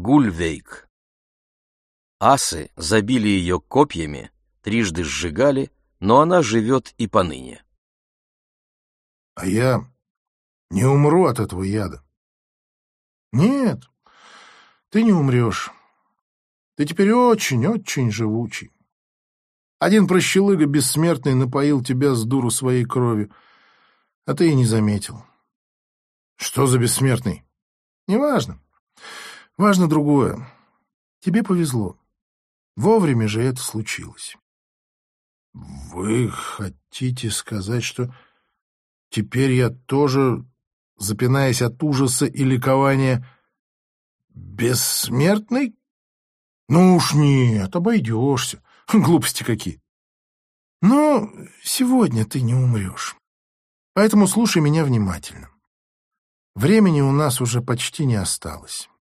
Гульвейк. Асы забили ее копьями, трижды сжигали, но она живет и поныне. А я не умру от этого яда. Нет, ты не умрешь. Ты теперь очень-очень живучий. Один прощелыга бессмертный напоил тебя с дуру своей кровью, а ты и не заметил. Что за бессмертный? Неважно. Важно другое. Тебе повезло. Вовремя же это случилось. Вы хотите сказать, что теперь я тоже, запинаясь от ужаса и ликования, бессмертный? Ну уж нет, обойдешься. Глупости какие. Но сегодня ты не умрешь. Поэтому слушай меня внимательно. Времени у нас уже почти не осталось.